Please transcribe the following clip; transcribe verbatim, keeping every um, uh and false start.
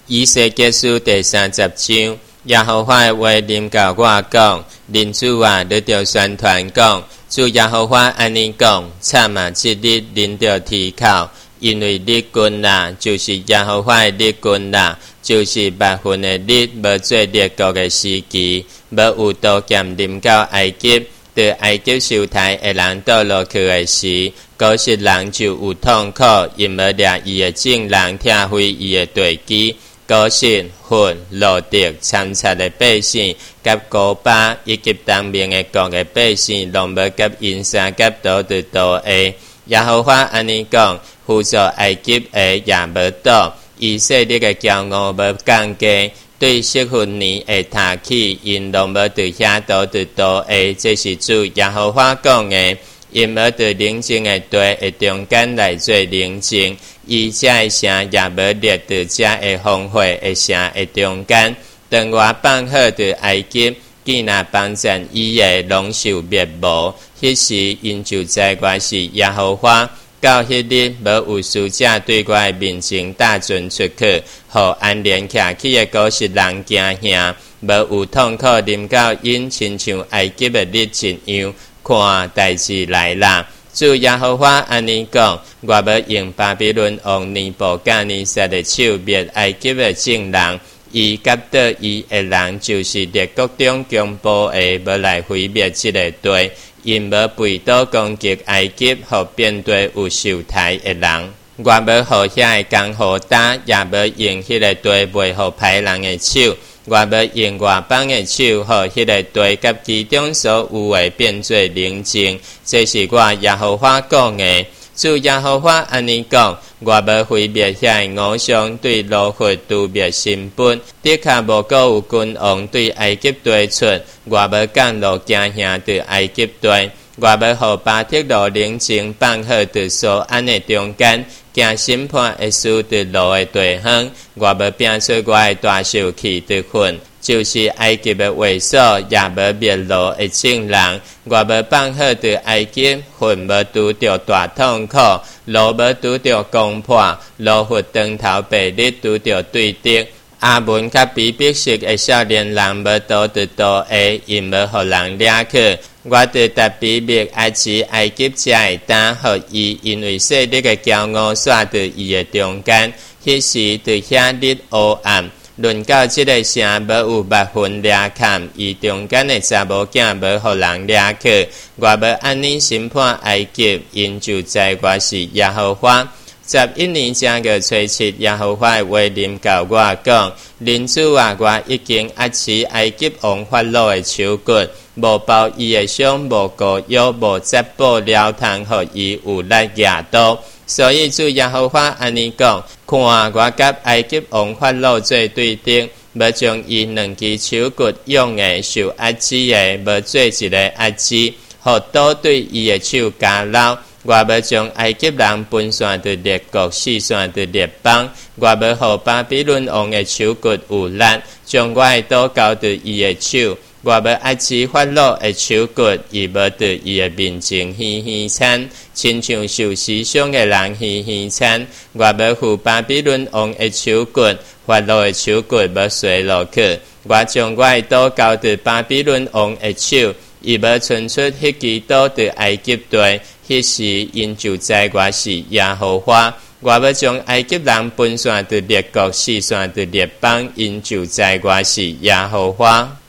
以西结书第三十章，耶和华的话临到我讲：人主啊，你着宣传讲，主耶和华安尼讲：惨啊！即日恁着啼哭，因为日君啦，就是耶和华的日君啦，就是八分的日，无做列国的时期，无有刀剑临到埃及，对埃及受害的人倒落去的时，古实人就有痛苦，因无掠伊的证人，拆毁伊的地基。古实、混、罗德、参差的百姓，甲古巴以及当面的国的百姓，拢无甲因啥甲倒伫倒下。耶和华安尼讲：辅助埃及的也无倒，以色列的骄傲无降低，对色分年的塔起，因拢无伫遐倒伫倒下。这是主耶和华讲的。因无伫宁静的地的中间来做宁静，伊遮的城也无列伫遮的荒废的城的中间。当我放好伫埃及，见那帮战伊的拢受灭无。迄时因就知我是耶和华。到迄日，无有使者对我的面前打阵出去，互安连徛起的古实人惊吓，无有痛苦临到因，亲像埃及的日一样。看代志来啦！主耶和华安尼讲：我要用巴比伦王尼布甲尼撒的手灭埃及的证人，伊甲倒伊的人，就是列国中强暴的，要来毁灭这个地，因无背倒攻击埃及，互变地有受害的人。我要互遐的工互打，也要用迄个地袂互歹人的手。我要用外邦的手，互迄个地甲其中所有的变做宁静。这是我耶和华讲的。主耶和华安尼讲：我要毁灭遐的偶像，对罗血诛灭新本。的确无够有君王对埃及地出，我要降落惊吓对埃及地。我要互巴铁罗宁静，放好伫所安的中间。行审判会输伫路的地方，我要拼出我的大受气的魂，就是埃及的卫所，也无灭路的证人。我要放好伫埃及，魂无拄着大痛苦，路无拄着攻破，路血当头白日拄着对敌。阿文甲比比色的少年人无倒伫倒下，因无互人掠去。我伫特别灭埃及埃及遮会打，互伊因为势力的骄傲煞伫伊的中间。迄时伫遐日黑暗，论到即个城，无有目分掠砍，伊中间的查某囝无互人掠去。我要安尼审判埃及，因就知我是耶和华。十一年正月初七，耶和华的话临到我讲：人主啊，我已经压制埃及王法老的手骨，无包伊的伤，无顾腰，无责报了通，互伊有力压倒。所以主耶和华安尼讲：看我甲埃及王法老做对敌，要将伊两支手骨用的受压制的，无做一个压制，互倒对伊的手加老。我要将埃及人分散伫列国，四散伫列邦。我要互巴比伦王的手骨有力，将我的刀交伫伊的手。我要压制法老的手骨，伊无伫伊的面前嘻嘻惨，亲像受思想的人嘻嘻惨。我要付巴比伦王的手骨，法老的手骨要垂落去。我将我的刀交伫巴比伦王的手，伊要伸出迄支刀伫埃及地。迄时，因就知我是耶和华。我要将埃及人分散伫列国，四散伫列邦，因就知我是耶和华。